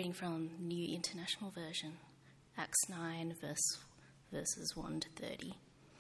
reading from New International Version, Acts 9, verses 1 to 30.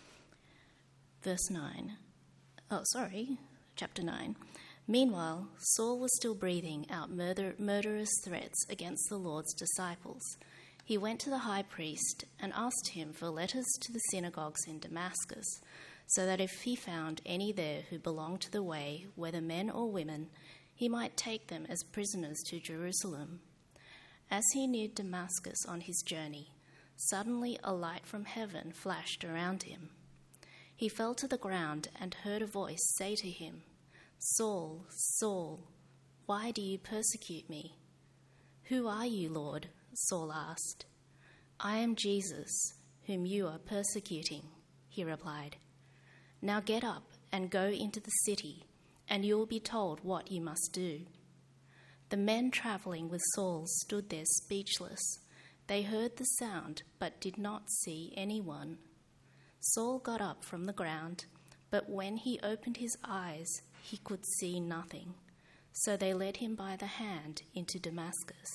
Chapter 9. Meanwhile, Saul was still breathing out murderous threats against the Lord's disciples. He went to the high priest and asked him for letters to the synagogues in Damascus, so that if he found any there who belonged to the way, whether men or women, he might take them as prisoners to Jerusalem. As he neared Damascus on his journey, suddenly a light from heaven flashed around him. He fell to the ground and heard a voice say to him, "Saul, Saul, why do you persecute me?" "Who are you, Lord?" Saul asked. "I am Jesus, whom you are persecuting," he replied. "Now get up and go into the city, and you will be told what you must do." The men travelling with Saul stood there speechless. They heard the sound, but did not see anyone. Saul got up from the ground, but when he opened his eyes, he could see nothing. So they led him by the hand into Damascus.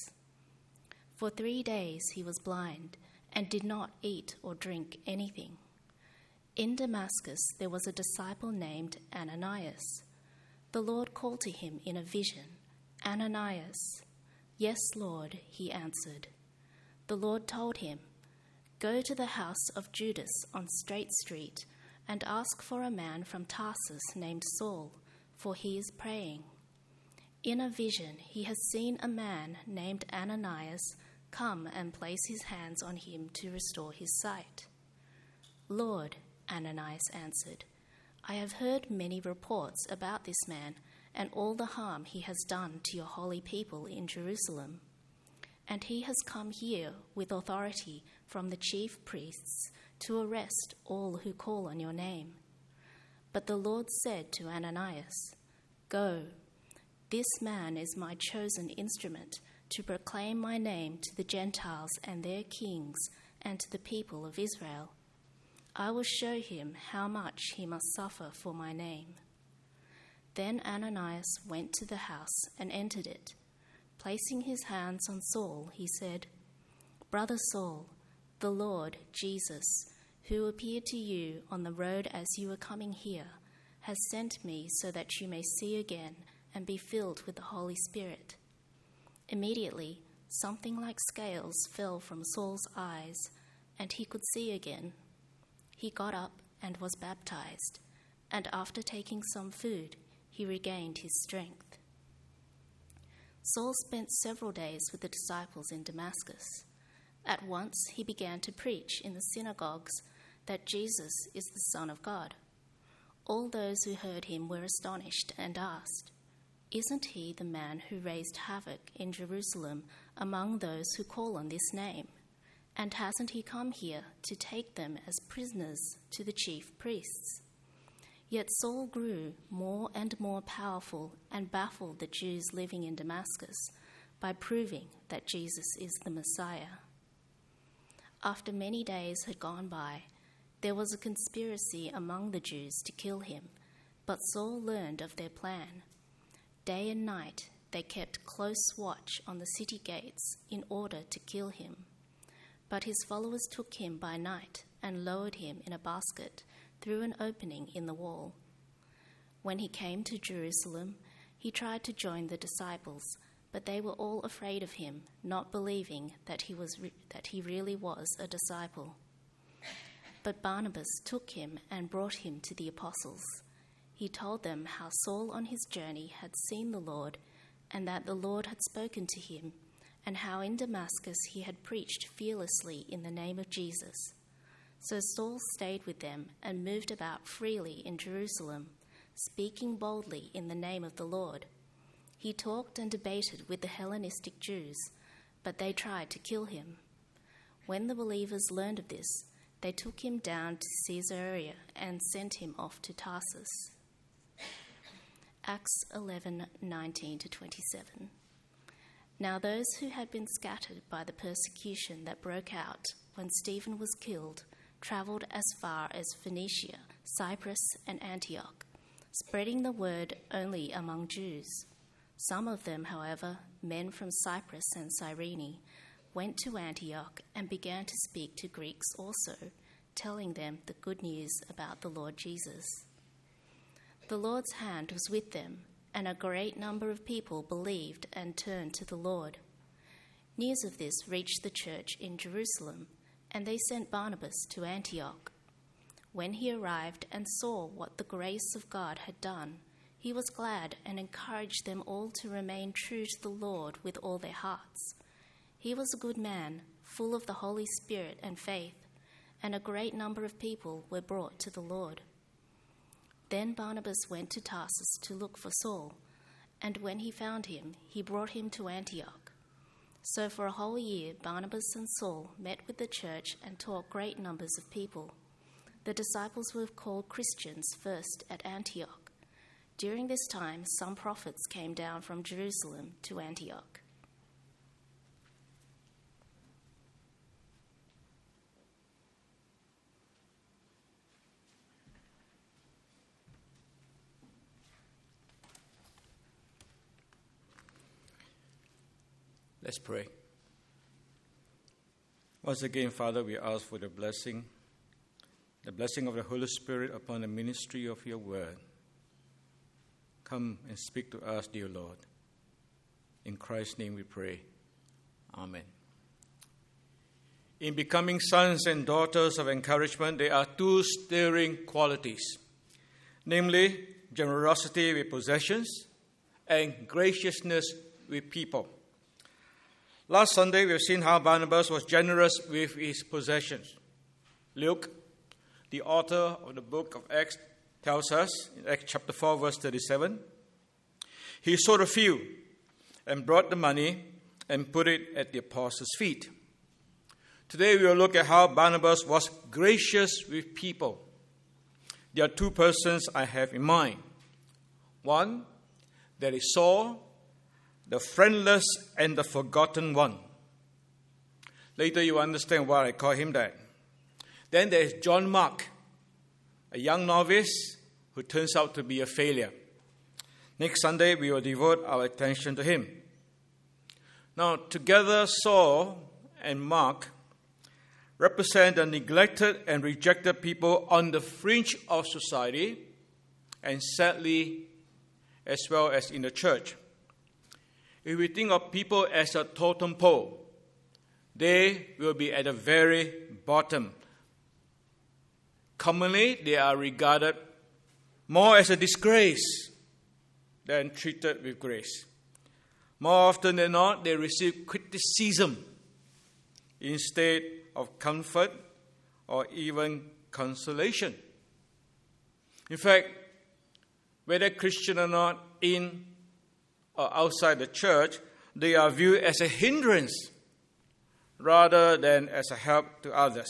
For 3 days he was blind and did not eat or drink anything. In Damascus there was a disciple named Ananias. The Lord called to him in a vision, "Ananias." "Yes, Lord," he answered. The Lord told him, "Go to the house of Judas on Straight Street and ask for a man from Tarsus named Saul, for he is praying. In a vision he has seen a man named Ananias come and place his hands on him to restore his sight." "Lord," Ananias answered, "I have heard many reports about this man and all the harm he has done to your holy people in Jerusalem. And he has come here with authority from the chief priests to arrest all who call on your name." But the Lord said to Ananias, "Go, this man is my chosen instrument to proclaim my name to the Gentiles and their kings and to the people of Israel. I will show him how much he must suffer for my name." Then Ananias went to the house and entered it. Placing his hands on Saul, he said, "Brother Saul, the Lord Jesus, who appeared to you on the road as you were coming here, has sent me so that you may see again and be filled with the Holy Spirit." Immediately, something like scales fell from Saul's eyes, and he could see again. He got up and was baptized, and after taking some food, he regained his strength. Saul spent several days with the disciples in Damascus. At once he began to preach in the synagogues that Jesus is the Son of God. All those who heard him were astonished and asked, "Isn't he the man who raised havoc in Jerusalem among those who call on this name? And hasn't he come here to take them as prisoners to the chief priests?" Yet Saul grew more and more powerful and baffled the Jews living in Damascus by proving that Jesus is the Messiah. After many days had gone by, there was a conspiracy among the Jews to kill him, but Saul learned of their plan. Day and night they kept close watch on the city gates in order to kill him. But his followers took him by night and lowered him in a basket through an opening in the wall. When he came to Jerusalem, he tried to join the disciples, but they were all afraid of him, not believing that he really was a disciple. But Barnabas took him and brought him to the apostles. He told them how Saul on his journey had seen the Lord, and that the Lord had spoken to him, and how in Damascus he had preached fearlessly in the name of Jesus. So Saul stayed with them and moved about freely in Jerusalem, speaking boldly in the name of the Lord. He talked and debated with the Hellenistic Jews, but they tried to kill him. When the believers learned of this, they took him down to Caesarea and sent him off to Tarsus. Acts 11:19-27. Now those who had been scattered by the persecution that broke out when Stephen was killed travelled as far as Phoenicia, Cyprus, and Antioch, spreading the word only among Jews. Some of them, however, men from Cyprus and Cyrene, went to Antioch and began to speak to Greeks also, telling them the good news about the Lord Jesus. The Lord's hand was with them, and a great number of people believed and turned to the Lord. News of this reached the church in Jerusalem, and they sent Barnabas to Antioch. When he arrived and saw what the grace of God had done, he was glad and encouraged them all to remain true to the Lord with all their hearts. He was a good man, full of the Holy Spirit and faith, and a great number of people were brought to the Lord. Then Barnabas went to Tarsus to look for Saul, and when he found him, he brought him to Antioch. So for a whole year, Barnabas and Saul met with the church and taught great numbers of people. The disciples were called Christians first at Antioch. During this time, some prophets came down from Jerusalem to Antioch. Let's pray. Once again, Father, we ask for the blessing of the Holy Spirit upon the ministry of your word. Come and speak to us, dear Lord. In Christ's name we pray. Amen. In becoming sons and daughters of encouragement, there are two stirring qualities, namely generosity with possessions and graciousness with people. Last Sunday, we've seen how Barnabas was generous with his possessions. Luke, the author of the book of Acts, tells us in Acts chapter 4, verse 37, he sold a few and brought the money and put it at the apostles' feet. Today, we will look at how Barnabas was gracious with people. There are two persons I have in mind. One, that is Saul, the friendless and the forgotten one. Later you understand why I call him that. Then there is John Mark, a young novice who turns out to be a failure. Next Sunday we will devote our attention to him. Now together Saul and Mark represent the neglected and rejected people on the fringe of society, and sadly as well as in the church. If we think of people as a totem pole, they will be at the very bottom. Commonly, they are regarded more as a disgrace than treated with grace. More often than not, they receive criticism instead of comfort or even consolation. In fact, whether Christian or not, in or outside the church, they are viewed as a hindrance rather than as a help to others.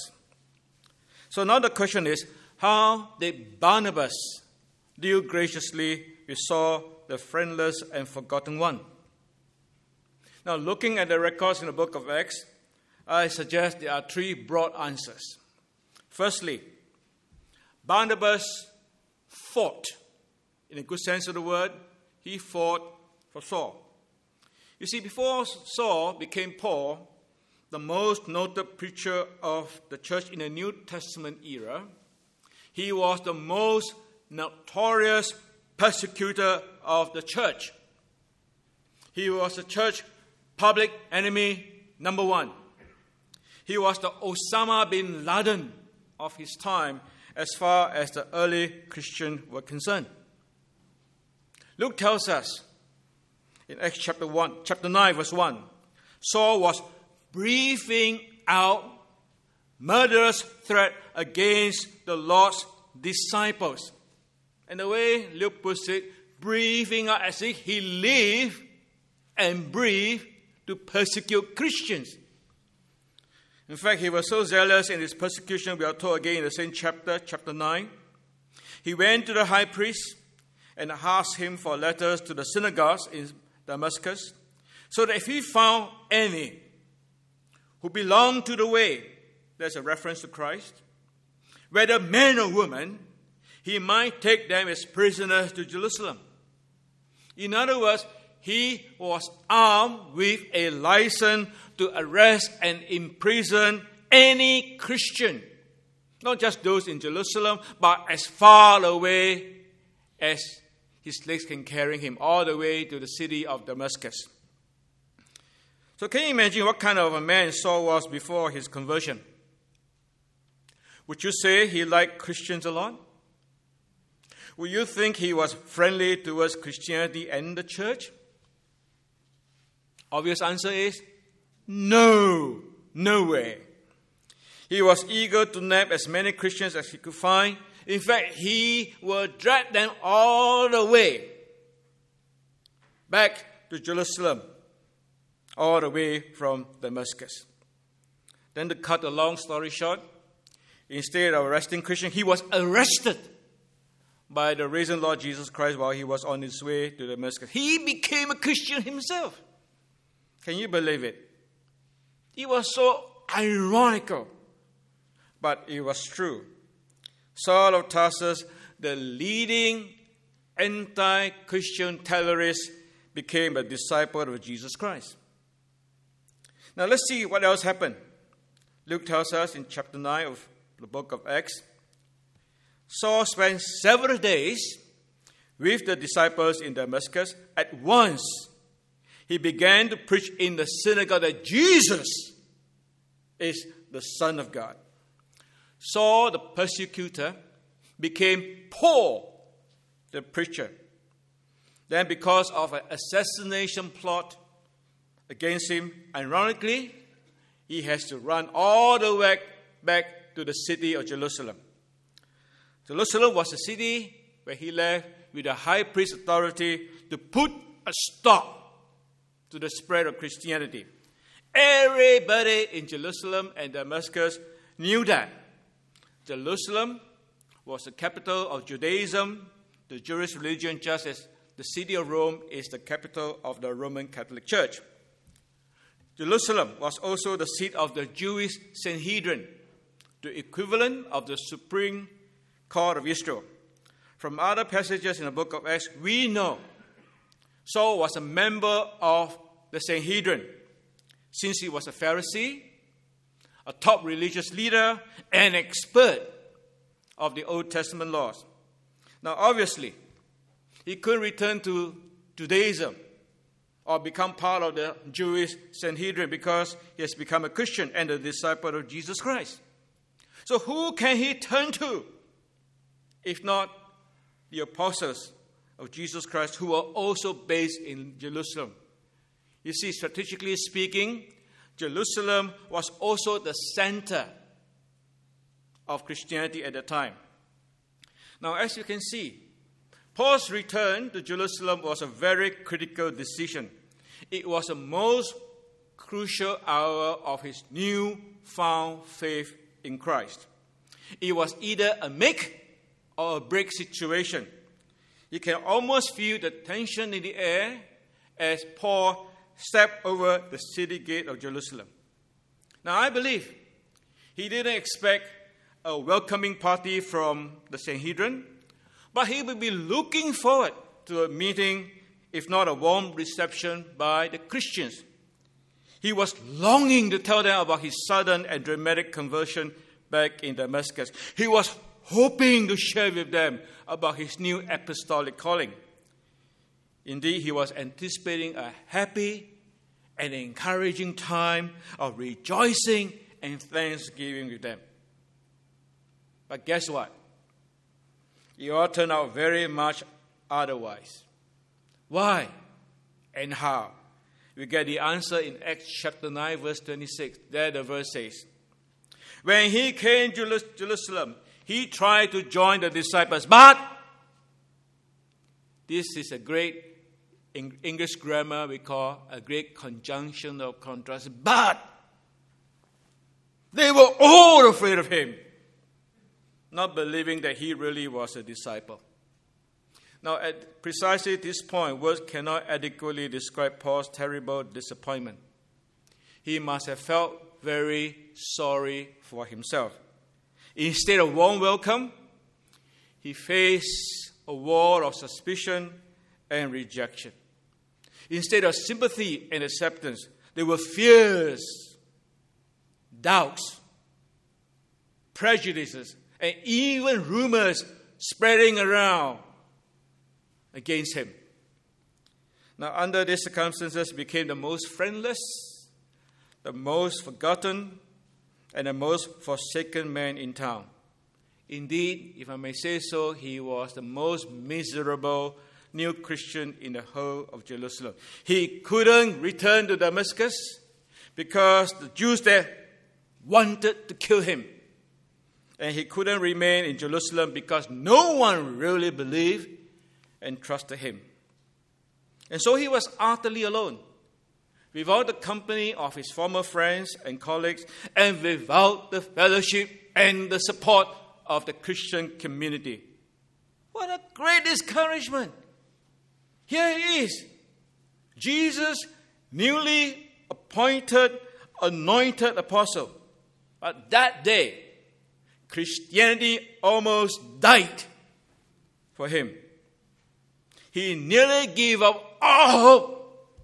So now the question is, how did Barnabas deal graciously with Saul, the friendless and forgotten one? Now, looking at the records in the book of Acts, I suggest there are three broad answers. Firstly, Barnabas fought. In a good sense of the word, he fought for Saul. You see, before Saul became Paul, the most noted preacher of the church in the New Testament era, he was the most notorious persecutor of the church. He was the church public enemy number one. He was the Osama bin Laden of his time as far as the early Christians were concerned. Luke tells us in Acts chapter 9, verse 1, Saul was breathing out murderous threat against the Lord's disciples. And the way Luke puts it, breathing out as if he lived and breathed to persecute Christians. In fact, he was so zealous in his persecution, we are told again in the same chapter 9. He went to the high priest and asked him for letters to the synagogues in Damascus, so that if he found any who belonged to the way, there's a reference to Christ, whether man or woman, he might take them as prisoners to Jerusalem. In other words, he was armed with a license to arrest and imprison any Christian, not just those in Jerusalem, but as far away as his legs can carry him, all the way to the city of Damascus. So can you imagine what kind of a man Saul was before his conversion? Would you say he liked Christians a lot? Would you think he was friendly towards Christianity and the church? Obvious answer is no way. He was eager to nab as many Christians as he could find. In fact, he would drag them all the way back to Jerusalem, all the way from Damascus. Then to cut a long story short, instead of arresting Christians, he was arrested by the risen Lord Jesus Christ while he was on his way to Damascus. He became a Christian himself. Can you believe it? It was so ironical, but it was true. Saul of Tarsus, the leading anti-Christian terrorist, became a disciple of Jesus Christ. Now let's see what else happened. Luke tells us in chapter 9 of the book of Acts, Saul spent several days with the disciples in Damascus. At once, he began to preach in the synagogue that Jesus is the Son of God. Saul, the persecutor, became Paul, the preacher. Then, because of an assassination plot against him, ironically, he has to run all the way back to the city of Jerusalem. Jerusalem was a city where he left with a high priest authority to put a stop to the spread of Christianity. Everybody in Jerusalem and Damascus knew that Jerusalem was the capital of Judaism, the Jewish religion, just as the city of Rome is the capital of the Roman Catholic Church. Jerusalem was also the seat of the Jewish Sanhedrin, the equivalent of the Supreme Court of Israel. From other passages in the book of Acts, we know Saul was a member of the Sanhedrin, since he was a Pharisee, a top religious leader, and expert of the Old Testament laws. Now, obviously, he couldn't return to Judaism or become part of the Jewish Sanhedrin because he has become a Christian and a disciple of Jesus Christ. So who can he turn to if not the apostles of Jesus Christ, who are also based in Jerusalem? You see, strategically speaking, Jerusalem was also the center of Christianity at the time. Now, as you can see, Paul's return to Jerusalem was a very critical decision. It was the most crucial hour of his newfound faith in Christ. It was either a make or a break situation. You can almost feel the tension in the air as Paul stepped over the city gate of Jerusalem. Now, I believe he didn't expect a welcoming party from the Sanhedrin, but he would be looking forward to a meeting, if not a warm reception, by the Christians. He was longing to tell them about his sudden and dramatic conversion back in Damascus. He was hoping to share with them about his new apostolic calling. Indeed, he was anticipating a happy and encouraging time of rejoicing and thanksgiving with them. But guess what? It all turned out very much otherwise. Why and how? We get the answer in Acts chapter 9, verse 26. There the verse says, when he came to Jerusalem, he tried to join the disciples, but this is a great English grammar we call a great conjunction of contrast. But they were all afraid of him, not believing that he really was a disciple. Now, at precisely this point, words cannot adequately describe Paul's terrible disappointment. He must have felt very sorry for himself. Instead of warm welcome, he faced a wall of suspicion and rejection. Instead of sympathy and acceptance, there were fears, doubts, prejudices, and even rumors spreading around against him. Now, under these circumstances, he became the most friendless, the most forgotten, and the most forsaken man in town. Indeed, if I may say so, he was the most miserable new Christian in the whole of Jerusalem. He couldn't return to Damascus because the Jews there wanted to kill him. And he couldn't remain in Jerusalem because no one really believed and trusted him. And so he was utterly alone, without the company of his former friends and colleagues, and without the fellowship and the support of the Christian community. What a great discouragement! Here he is, Jesus, newly appointed, anointed apostle. But that day, Christianity almost died for him. He nearly gave up all hope.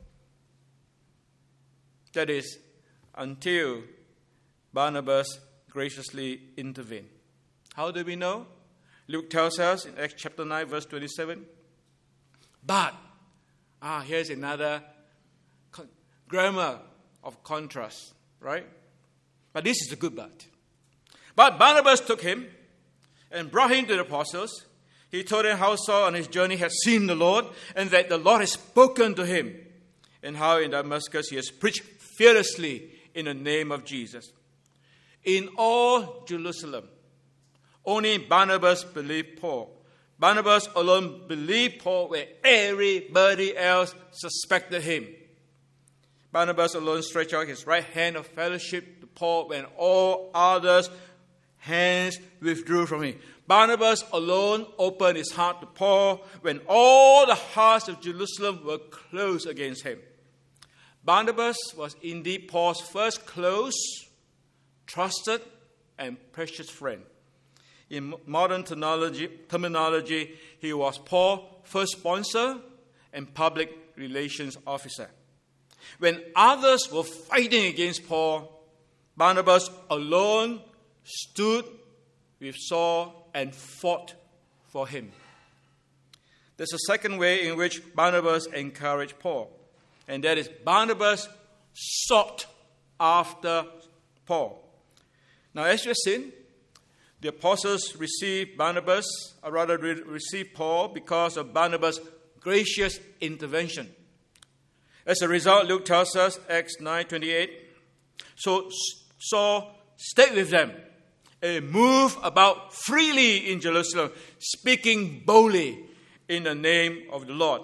That is, until Barnabas graciously intervened. How do we know? Luke tells us in Acts chapter 9, verse 27. But, here's another grammar of contrast, right? But this is a good but. But Barnabas took him and brought him to the apostles. He told them how Saul on his journey had seen the Lord, and that the Lord had spoken to him, and how in Damascus he has preached fearlessly in the name of Jesus. In all Jerusalem, only Barnabas believed Paul. Barnabas alone believed Paul where everybody else suspected him. Barnabas alone stretched out his right hand of fellowship to Paul when all others' hands withdrew from him. Barnabas alone opened his heart to Paul when all the hearts of Jerusalem were closed against him. Barnabas was indeed Paul's first close, trusted, and precious friend. In modern terminology, he was Paul's first sponsor and public relations officer. When others were fighting against Paul, Barnabas alone stood with Saul and fought for him. There's a second way in which Barnabas encouraged Paul, and that is Barnabas sought after Paul. Now, as you have seen, the apostles received received Paul because of Barnabas' gracious intervention. As a result, Luke tells us, Acts 9:28, so Saul stayed with them and moved about freely in Jerusalem, speaking boldly in the name of the Lord.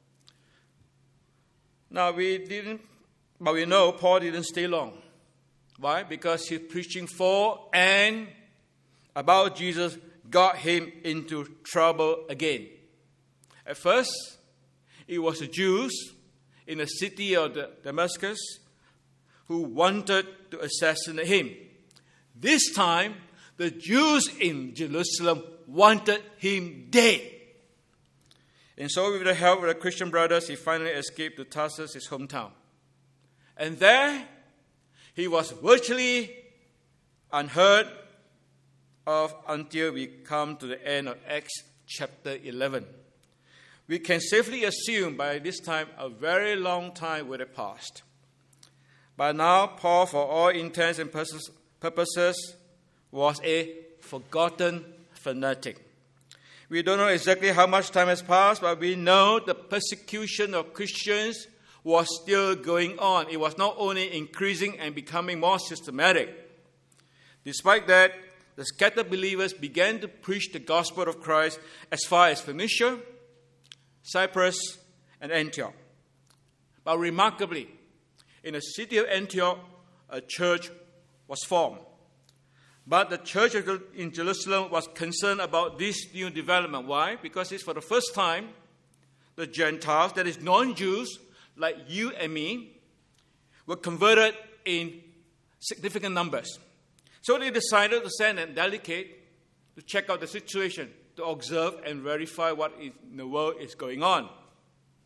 Now, but we know Paul didn't stay long. Why? Because his preaching for and about Jesus got him into trouble again. At first, it was the Jews in the city of Damascus who wanted to assassinate him. This time, the Jews in Jerusalem wanted him dead. And so, with the help of the Christian brothers, he finally escaped to Tarsus, his hometown. And there, he was virtually unheard of until we come to the end of Acts chapter 11. We can safely assume by this time a very long time would have passed. By now, Paul, for all intents and purposes, was a forgotten fanatic. We don't know exactly how much time has passed, but we know the persecution of Christians was still going on. It was not only increasing and becoming more systematic. Despite that, the scattered believers began to preach the gospel of Christ as far as Phoenicia, Cyprus, and Antioch. But remarkably, in the city of Antioch, a church was formed. But the church in Jerusalem was concerned about this new development. Why? Because it's for the first time, the Gentiles, that is non-Jews, like you and me, were converted in significant numbers. So they decided to send a delegate to check out the situation, to observe and verify what in the world is going on.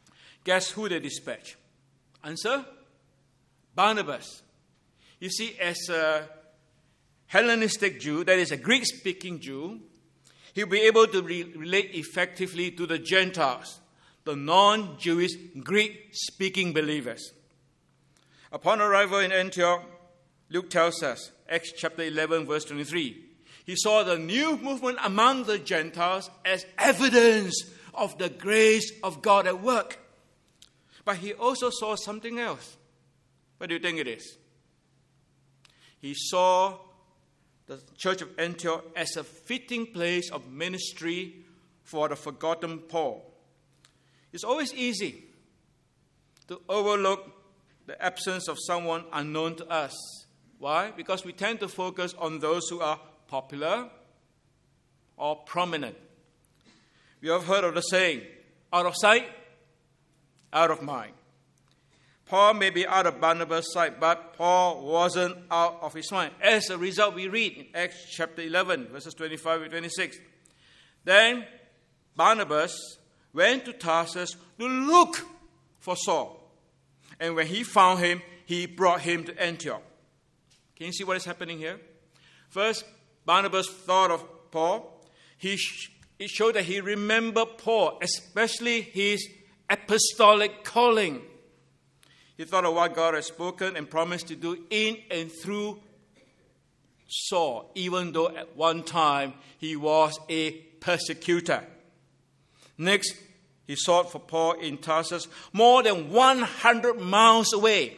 Guess who they dispatched? Answer? Barnabas. You see, as a Hellenistic Jew, that is a Greek-speaking Jew, he'll be able to relate effectively to the Gentiles, the non-Jewish Greek-speaking believers. Upon arrival in Antioch, Luke tells us, Acts chapter 11, verse 23, he saw the new movement among the Gentiles as evidence of the grace of God at work. But he also saw something else. What do you think it is? He saw the church of Antioch as a fitting place of ministry for the forgotten Paul. It's always easy to overlook the absence of someone unknown to us. Why? Because we tend to focus on those who are popular or prominent. We have heard of the saying, out of sight, out of mind. Paul may be out of Barnabas' sight, but Paul wasn't out of his mind. As a result, we read in Acts chapter 11, verses 25 and 26. Then Barnabas went to Tarsus to look for Saul. And when he found him, he brought him to Antioch. Can you see what is happening here? First, Barnabas thought of Paul. It showed that he remembered Paul, especially his apostolic calling. He thought of what God had spoken and promised to do in and through Saul, even though at one time he was a persecutor. Next, he sought for Paul in Tarsus, more than 100 miles away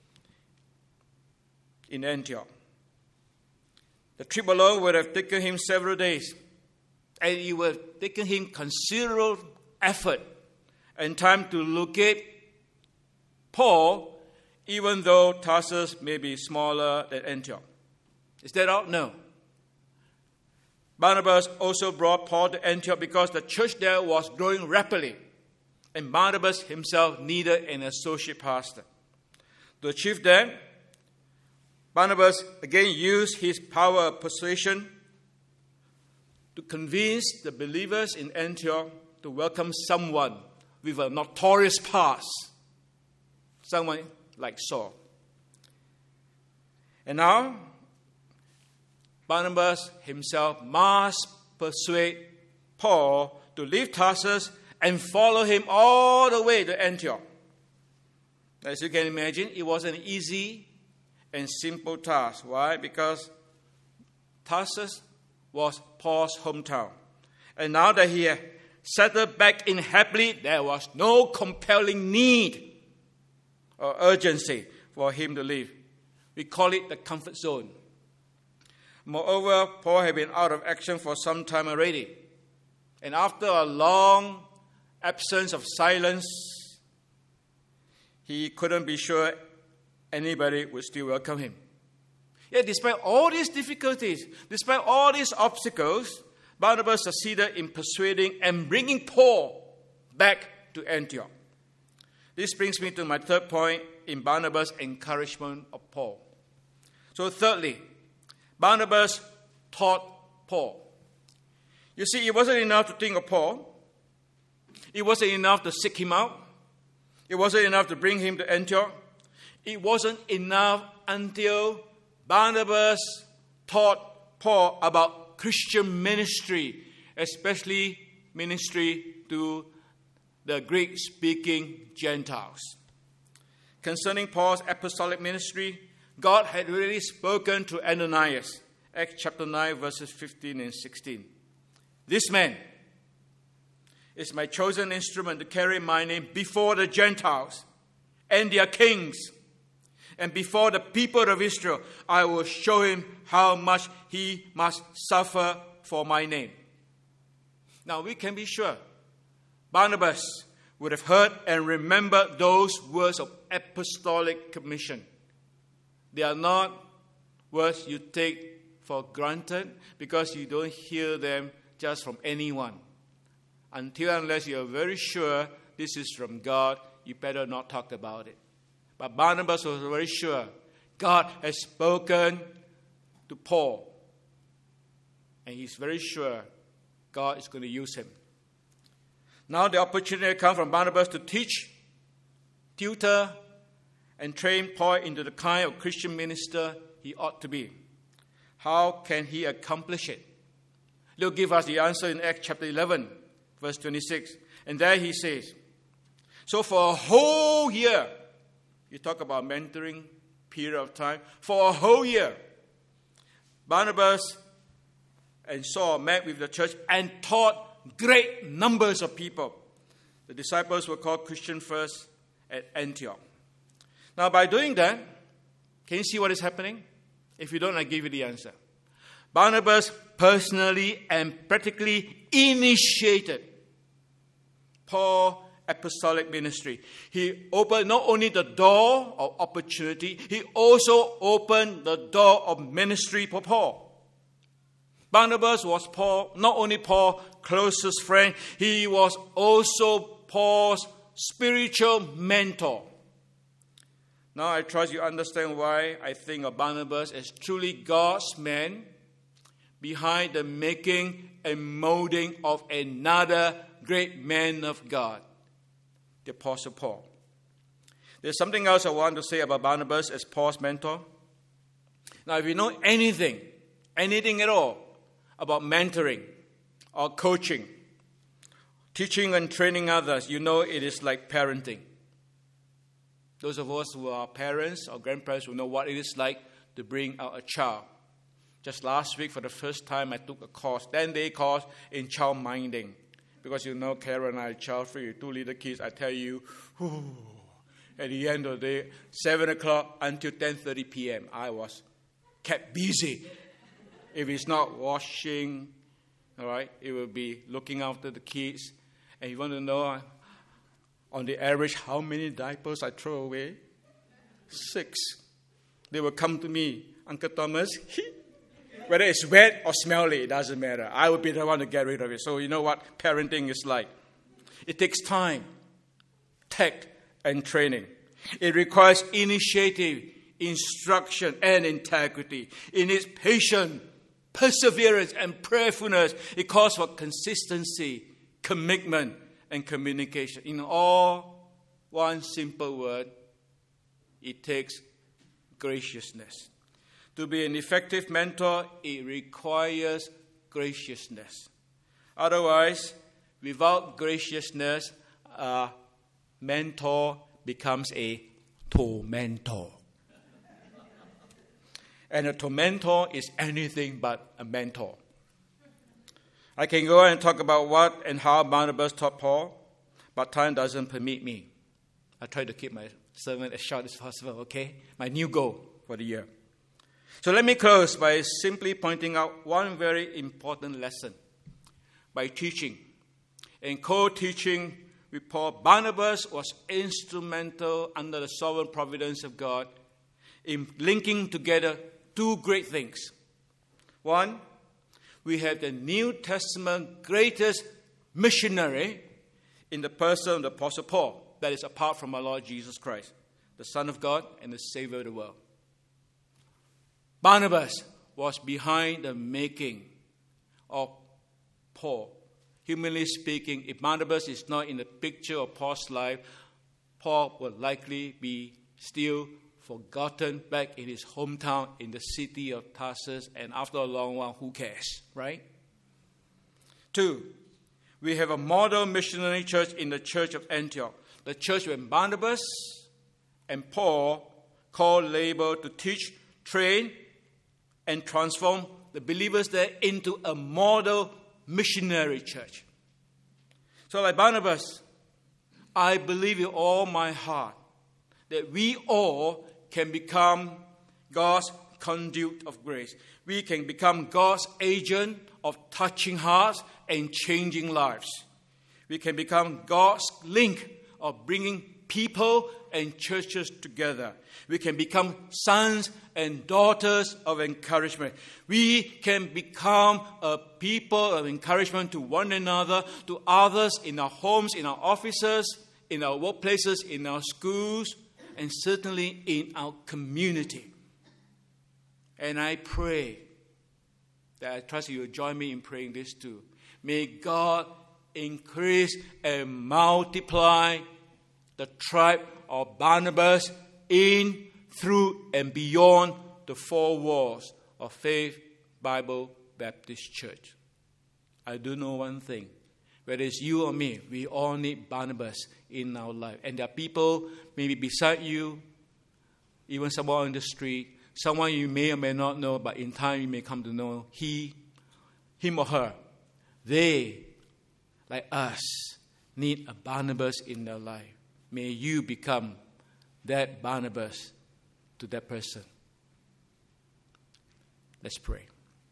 in Antioch. The trip alone would have taken him several days, and it would have taken him considerable effort and time to locate Paul, even though Tarsus may be smaller than Antioch. Is that all? No. Barnabas also brought Paul to Antioch because the church there was growing rapidly, and Barnabas himself needed an associate pastor. To achieve that, Barnabas again used his power of persuasion to convince the believers in Antioch to welcome someone with a notorious past, someone like Saul. And now, Barnabas himself must persuade Paul to leave Tarsus and follow him all the way to Antioch. As you can imagine, it was an easy and simple task. Why? Because Tarsus was Paul's hometown. And now that he had settled back in happily, there was no compelling need or urgency for him to leave. We call it the comfort zone. Moreover, Paul had been out of action for some time already. And after a long absence of silence, he couldn't be sure anybody would still welcome him. Yet despite all these difficulties, despite all these obstacles, Barnabas succeeded in persuading and bringing Paul back to Antioch. This brings me to my third point in Barnabas' encouragement of Paul. So thirdly, Barnabas taught Paul. You see, it wasn't enough to think of Paul. It wasn't enough to seek him out. It wasn't enough to bring him to Antioch. It wasn't enough until Barnabas taught Paul about Christian ministry, especially ministry to the Greek-speaking Gentiles. Concerning Paul's apostolic ministry, God had already spoken to Ananias, Acts chapter 9, verses 15 and 16. This man is my chosen instrument to carry my name before the Gentiles and their kings, and before the people of Israel. I will show him how much he must suffer for my name. Now we can be sure Barnabas would have heard and remembered those words of apostolic commission. They are not words you take for granted because you don't hear them just from anyone. Unless you are very sure this is from God, you better not talk about it. But Barnabas was very sure God has spoken to Paul. And he's very sure God is going to use him. Now the opportunity comes from Barnabas to teach tutor, and train Paul into the kind of Christian minister he ought to be. How can he accomplish it? Luke gives us the answer in Acts chapter 11, verse 26. And there he says, so for a whole year, you talk about mentoring period of time, for a whole year, Barnabas and Saul met with the church and taught great numbers of people. The disciples were called Christian first at Antioch. Now, by doing that, can you see what is happening? If you don't, I give you the answer. Barnabas personally and practically initiated Paul's apostolic ministry. He opened not only the door of opportunity, he also opened the door of ministry for Paul. Barnabas was not only Paul's closest friend, he was also Paul's spiritual mentor. Now I trust you understand why I think of Barnabas as truly God's man behind the making and molding of another great man of God, the Apostle Paul. There's something else I want to say about Barnabas as Paul's mentor. Now, if you know anything at all about mentoring or coaching, teaching and training others, you know it is like parenting. Those of us who are parents or grandparents will know what it is like to bring out a child. Just last week, for the first time, I took a course, 10-day course in child minding. Because you know, Karen and I are child-free, 2 little kids, I tell you, at the end of the day, 7 o'clock until 10:30 p.m., I was kept busy. If it's not washing, all right, it will be looking after the kids. And you want to know, on the average, how many diapers I throw away? 6. They will come to me, Uncle Thomas, whether it's wet or smelly, it doesn't matter. I will be the one to get rid of it. So you know what parenting is like. It takes time, tact, and training. It requires initiative, instruction, and integrity. It needs patience, perseverance, and prayerfulness. It calls for consistency, commitment, and communication. In all, one simple word, it takes graciousness. To be an effective mentor, it requires graciousness. Otherwise, without graciousness, a mentor becomes a tormentor. And a tormentor is anything but a mentor. I can go and talk about what and how Barnabas taught Paul, but time doesn't permit me. I try to keep my sermon as short as possible, okay? My new goal for the year. So let me close by simply pointing out one very important lesson. By teaching and co-teaching with Paul, Barnabas was instrumental under the sovereign providence of God in linking together 2 great things. One, we have the New Testament greatest missionary in the person of the Apostle Paul, that is apart from our Lord Jesus Christ, the Son of God and the Savior of the world. Barnabas was behind the making of Paul. Humanly speaking, if Barnabas is not in the picture of Paul's life, Paul will likely be still forgotten back in his hometown in the city of Tarsus, and after a long while, who cares, right? 2, we have a model missionary church in the church of Antioch. The church when Barnabas and Paul called labor to teach, train, and transform the believers there into a model missionary church. So like Barnabas, I believe with all my heart that we all can become God's conduit of grace. We can become God's agent of touching hearts and changing lives. We can become God's link of bringing people and churches together. We can become sons and daughters of encouragement. We can become a people of encouragement to one another, to others in our homes, in our offices, in our workplaces, in our schools, and certainly in our community. And I pray that I trust you will join me in praying this too. May God increase and multiply the tribe of Barnabas in, through, and beyond the four walls of Faith Bible Baptist Church. I do know one thing. Whether it's you or me, we all need Barnabas in our life. And there are people maybe beside you, even someone on the street, someone you may or may not know, but in time you may come to know him or her. They, like us, need a Barnabas in their life. May you become that Barnabas to that person. Let's pray.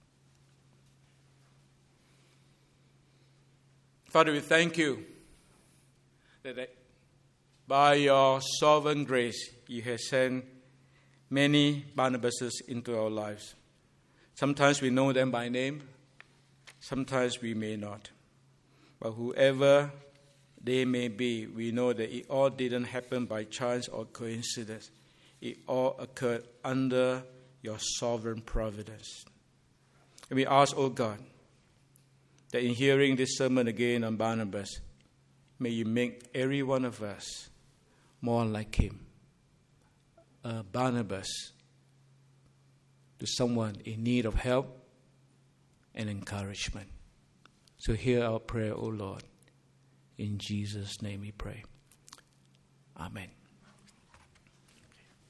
Father, we thank you that by your sovereign grace, you have sent many Barnabases into our lives. Sometimes we know them by name, sometimes we may not. But whoever they may be, we know that it all didn't happen by chance or coincidence. It all occurred under your sovereign providence. And we ask, oh God, that in hearing this sermon again on Barnabas, may you make every one of us more like him. Barnabas to someone in need of help and encouragement. So hear our prayer, O Lord. In Jesus' name we pray. Amen.